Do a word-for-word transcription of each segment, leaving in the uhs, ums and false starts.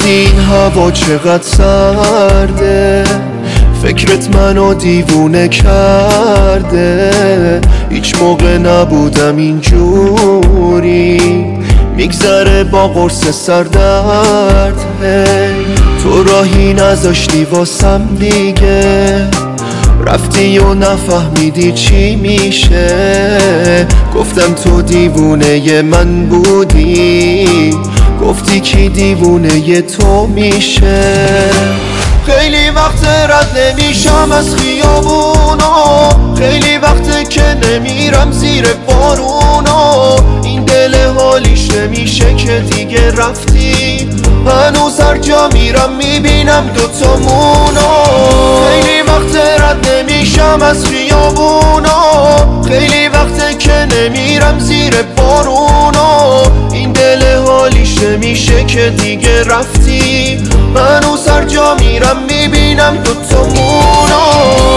گفتی این هوا چقدر سرده، فکرت منو دیوونه کرده. هیچ موقع نبودم اینجوری، میگذره با قرص سردرد. تو راهی نذاشتی واسم دیگه، رفتی و نفهمیدی چی میشه. گفتم تو دیوونه من بودی، گفتی کی دیوونه تو میشه. خیلی وقت رد نمیشم از خیابونا، خیلی وقت که نمیرم زیر بارونا. این دل حالیش نمیشه که دیگه رفتی، هنوز هر جا میرم میبینم دوتامونا. خیلی وقت رد نمیشم از خیابونا، خیلی وقت که نمیرم زیر بارونا. این دل حالیش نمیشه که دیگه رفتی، هنوز هر جا میرم میبینم دوتامونا.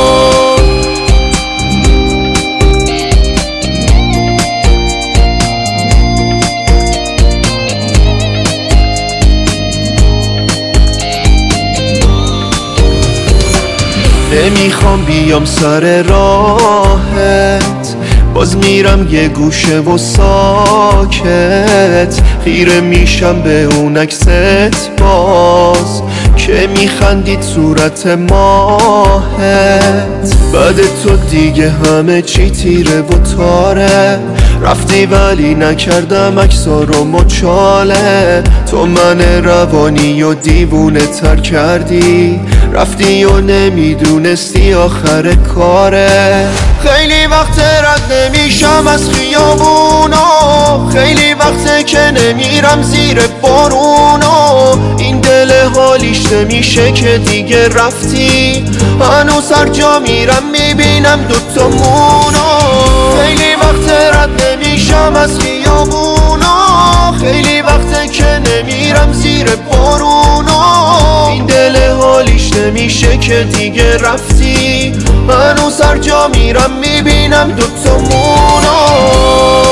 نمیخوام بیام سر راهت، باز میرم یه گوشه و ساکت. خیره میشم به اون عکست باز که میخندید صورت ماهت. بعد تو دیگه همه چی تیره و تاره، رفتی ولی نکردم عکسا رو مچاله. تو من روانی و دیوونه تر کردی، رفتی و نمیدونستی آخر کاره. خیلی وقت رد نمیشم از خیابونا، خیلی وقت که نمیرم زیر بارونا. این دل حالیش نمیشه که دیگه رفتی، هنوز هر جا میرم میبینم دوتامونا. خیلی وقت رد نمیشم از خیابونا، خیلی وقت که نمیرم زیر بارونا. این دل حالیش نمیشه که دیگه رفتی، هنوز هر جا میرم میبینم دوتامونا.